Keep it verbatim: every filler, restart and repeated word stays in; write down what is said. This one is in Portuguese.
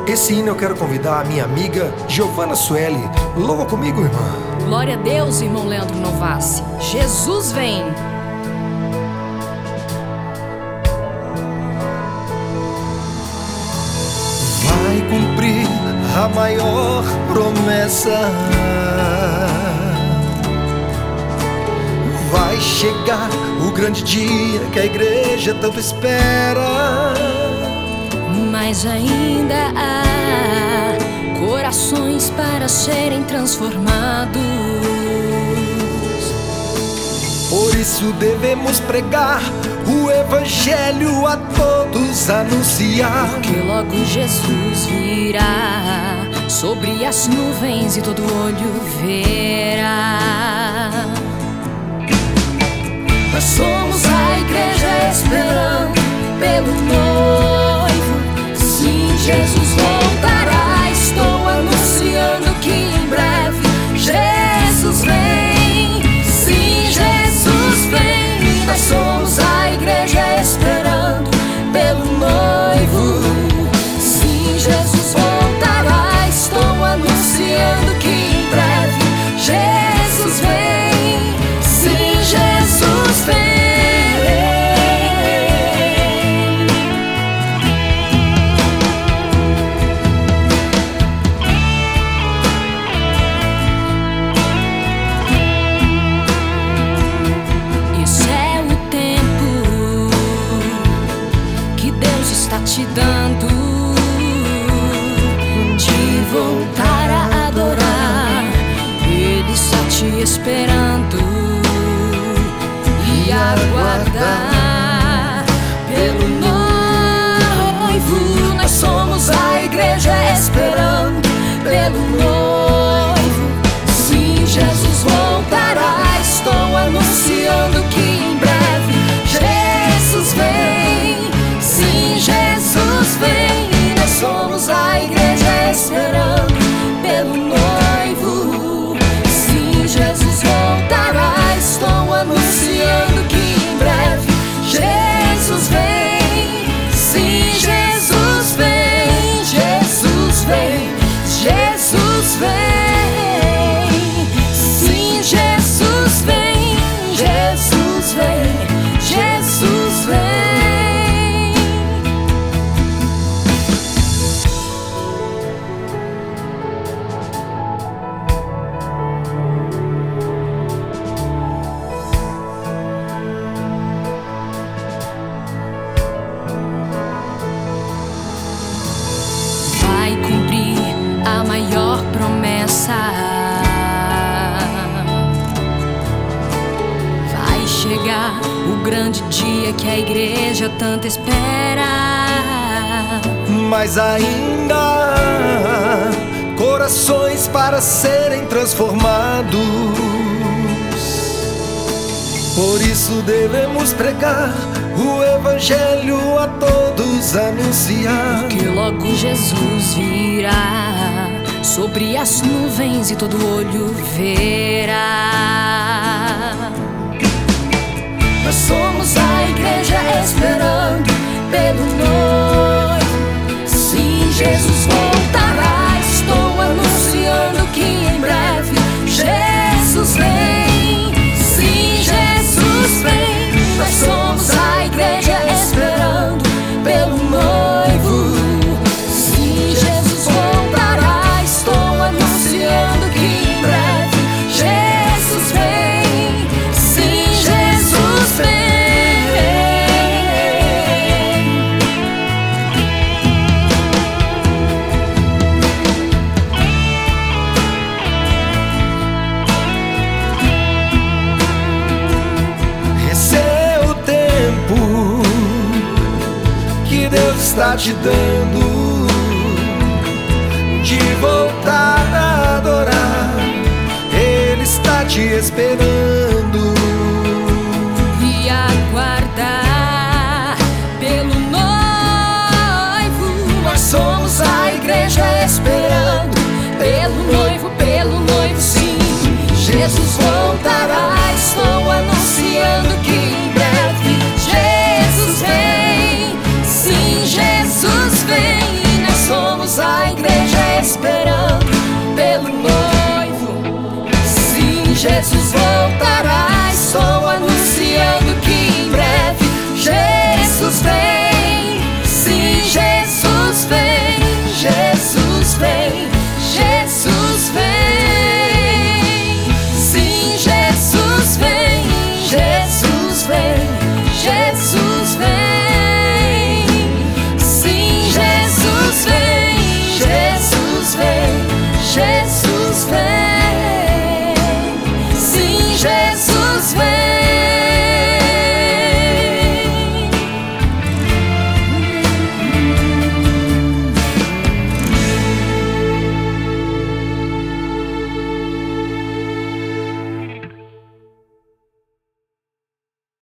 Esse hino eu quero convidar a minha amiga Giovana Sueli. Louva comigo, irmã. Glória a Deus, irmão Leandro Novassi. Jesus vem. Vai cumprir a maior promessa. Vai chegar o grande dia que a igreja tanto espera. Mas ainda há corações para serem transformados. Por isso devemos pregar o evangelho a todos, anunciar. Porque logo Jesus virá sobre as nuvens e todo olho verá. Nós somos a igreja esperando pelo noivo. Sim, Jesus voltará. Estou anunciando que em breve Jesus vem. Sim, Jesus vem. Nós somos a igreja esperando pelo noivo. Sim, Jesus voltará. Estou anunciando que em breve Jesus vem. Sim, Jesus vem. Te dando de voltar a adorar. Ele está te esperando e aguardar pelo noivo. Nós somos a igreja esperando pelo noivo. Sim, Jesus voltará. Estou anunciando que em breve Jesus vem. Sim, Jesus vem. E nós somos a igreja esperando pelo noivo. Sim, Jesus voltará. Estou anunciando que em breve Jesus vem. Sim, Jesus vem. Jesus vem. Jesus vem. Sim, Jesus vem. Jesus vem. Jesus vem. A maior promessa. Vai chegar o grande dia que a igreja tanto espera. Mas ainda há corações para serem transformados. Por isso devemos pregar o evangelho a todos, anunciar. Porque logo Jesus virá sobre as nuvens e todo olho verá. Nós somos a igreja esperando pelo noivo. Sim, Jesus voltará. Estou anunciando que em breve Jesus vem. Sim, Jesus vem. Nós somos a igreja esperando pelo noivo. Sim, Jesus voltará. Estou anunciando que em breve Jesus vem. Sim, Jesus vem. Deus está te dando de voltar a adorar. Ele está te esperando.